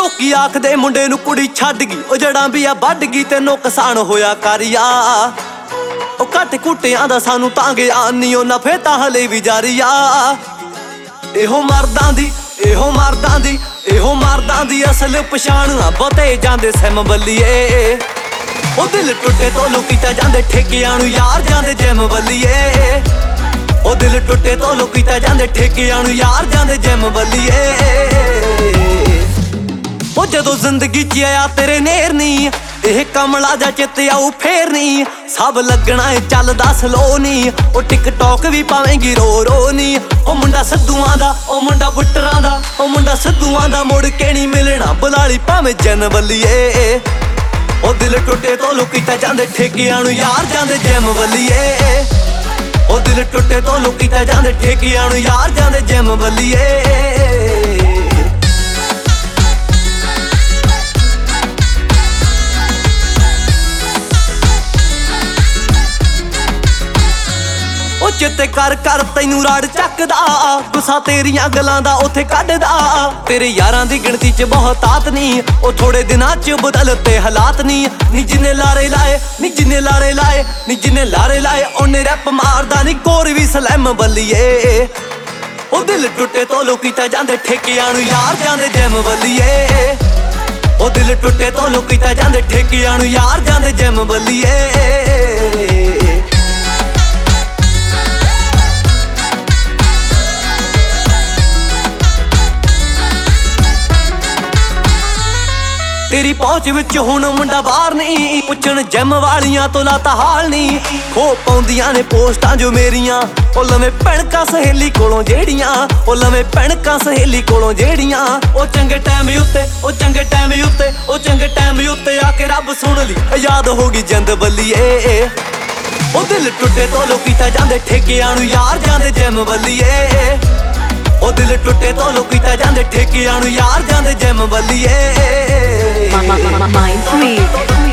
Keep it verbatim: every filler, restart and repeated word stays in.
ਲੋਕੀ ਆਖਦੇ ਮੁੰਡੇ ਨੂੰ ਕੁੜੀ ਛੱਡ ਗਈ, ਉਹ ਜੜਾਂ ਵੀ ਆ ਵੱਢ ਗਈ ਤੇ ਨੁਕਸਾਨ ਹੋਇਆ ਕਰਿਆ। ਉਹ ਘੱਟ ਘੁੱਟਿਆਂ ਦਾ ਸਾਨੂੰ ਤਾਂ ਗਿਆਨ ਨੀ, ਉਹ ਨਫੇ ਤਾਂ ਹਲੇ ਵੀ ਜਾਰੀ ਆ। ਇਹੋ ਮਰਦਾਂ ਦੀ ਇਹੋ ਮਰਦਾਂ ਦੀ ਇਹੋ ਮਰਦਾਂ ਦੀ ਅਸਲ ਪਛਾਣ ਆ, ਬਹੁਤੇ ਜਾਂਦੇ ਸਿਮ ਬੱਲੀਏ। ਉਹ ਦਿਲ ਟੁੱਟੇ ਤੋਂ ਲੋਕੀ ਤਾਂ ਜਾਂਦੇ ਠੇਕਿਆਂ ਨੂੰ ਯਾਰ, ਜਾਂਦੇ ਜਿਮ ਬੱਲੀਏ। ਉਹ ਦਿਲ ਟੁੱਟੇ ਤੋਂ ਲੋਕੀ ਤਾਂ ਜਾਂਦੇ ਠੇਕਿਆਂ ਨੂੰ ਯਾਰ, ਜਾਂਦੇ ਜਿਮ ਬੱਲੀਏ। ਉਹ ਜਦੋਂ ਜ਼ਿੰਦਗੀ 'ਚ ਆਇਆ ਤੇਰੇ ਨੇਰ ਨੀ, ਇਹ ਕਮਲਾ ਜਾ ਚਿੱਤ ਆਊ ਫੇਰ ਨੀ। ਸਭ ਲੱਗਣਾ ਏ ਚੱਲਦਾ ਸਲੋ ਨੀ, ਉਹ ਟਿਕਟੌਕ ਵੀ ਪਾਵੇਂਗੀ ਰੋ ਰੋ ਨੀ। ਉਹ ਮੁੰਡਾ ਸਿੱਧੂਆਂ ਦਾ, ਉਹ ਮੁੰਡਾ ਬੁੱਟਰਾਂ ਦਾ, ਉਹ ਮੁੰਡਾ ਸਿੱਧੂਆਂ ਦਾ ਮੁੜ ਕੇ ਨੀ ਮਿਲਣਾ, ਬੁਲਾਲੀ ਭਾਵੇਂ ਜਨ ਬੱਲੀਏ। ਉਹ ਦਿਲ ਟੁੱਟੇ ਤੋਂ ਲੋਕੀ ਤਾਂ ਜਾਂਦੇ ਠੇਕਿਆਂ ਨੂੰ ਯਾਰ, ਜਾਂਦੇ ਜਿਮ ਬੱਲੀਏ। ਉਹ ਦਿਲ ਟੁੱਟੇ ਤੋਂ ਲੋਕੀ ਤਾਂ ਜਾਂਦੇ ਠੇਕਿਆਂ ਨੂੰ ਯਾਰ, ਜਾਂਦੇ ਜਿਮ ਬੱਲੀਏ। ਉਹ ਚਿੱਤੇ ਕਰ ਕਰ ਤੈਨੂੰ ਰਾੜ ਚੱਕਦਾ, ਗੁੱਸਾ ਤੇਰੀਆਂ ਗੱਲਾਂ ਦਾ ਉੱਥੇ ਕੱਢਦਾ। ਤੇਰੇ ਯਾਰਾਂ ਦੀ ਗਿਣਤੀ 'ਚ ਬਹੁਤਾਤ ਨੀ, ਉਹ ਥੋੜੇ ਦਿਨਾਂ 'ਚ ਬਦਲਤੇ ਹਾਲਾਤ ਨੀ। ਨੀ ਜਿੰਨੇ ਲਾਰੇ ਲਾਏ ਨੀ ਜਿੰਨੇ ਲਾਰੇ ਲਾਏ ਨੀ ਜਿੰਨੇ ਲਾਰੇ ਲਾਏ, ਉਹਨੇ ਰੈਪ ਮਾਰਦਾ ਨੀ ਕੋਰ ਵੀ ਸਲੈਮ ਬੱਲੀਏ। ਉਹ ਦਿਲ ਟੁੱਟੇ ਤੋਂ ਲੋਕੀ ਤਾਂ ਜਾਂਦੇ ਠੇਕਿਆਂ ਨੂੰ ਯਾਰ, ਜਾਂਦੇ ਜਿਮ ਬੱਲੀਏ। ਉਹ ਦਿਲ ਟੁੱਟੇ ਤੋਂ ਲੋਕੀ ਤਾਂ ਜਾਂਦੇ ਠੇਕਿਆਂ ਨੂੰ ਯਾਰ, ਜਾਂਦੇ ਜਿਮ ਬੱਲੀਏ। ਤੇਰੀ ਪਹੁੰਚ ਵਿੱਚ ਹੁਣ ਮੁੰਡਾ ਬਾਹਰ ਨਹੀਂ, ਪੁੱਛਣ ਜਿਮ ਵਾਲੀਆਂ ਤੋਂ ਲਾਤਾ ਹਾਲ ਨਹੀਂ। ਖੋ ਪਾਉਂਦੀਆਂ ਨੇ ਪੋਸਟਾਂ ਜੋ ਮੇਰੀਆਂ, ਉਹ ਲਵੇਂ ਭੈਣਕਾਂ ਸਹੇਲੀ ਕੋਲੋਂ ਜਿਹੜੀਆਂ। ਉਹ ਲਵੇਂ ਭੈਣਕਾਂ ਸਹੇਲੀ ਕੋਲੋਂ ਜਿਹੜੀਆਂ। ਉਹ ਚੰਗੇ ਟਾਈਮ ਉੱਤੇ ਉਹ ਚੰਗੇ ਟਾਈਮ ਉੱਤੇ ਉਹ ਚੰਗੇ ਟਾਈਮ ਉੱਤੇ ਆ ਕੇ ਰੱਬ ਸੁਣ ਲਈ, ਯਾਦ ਹੋ ਗਈ ਜਿੰਦ ਬੱਲੀਏ। ਉਹ ਦਿਲ ਟੁੱਟੇ ਤੋਂ ਲੋਕੀ ਤਾਂ ਜਾਂਦੇ ਠੇਕਿਆਂ ਨੂੰ ਯਾਰ, ਜਾਂਦੇ ਜਿਮ ਬੱਲੀਏ। ਉਹ ਦਿਲ ਟੁੱਟੇ ਤੋਂ ਲੋਕੀ ਤਾਂ ਜਾਂਦੇ ਠੇਕਿਆਂ ਨੂੰ ਯਾਰ, ਜਾਂਦੇ ਜਿਮ ਬੱਲੀਏ। Mind free.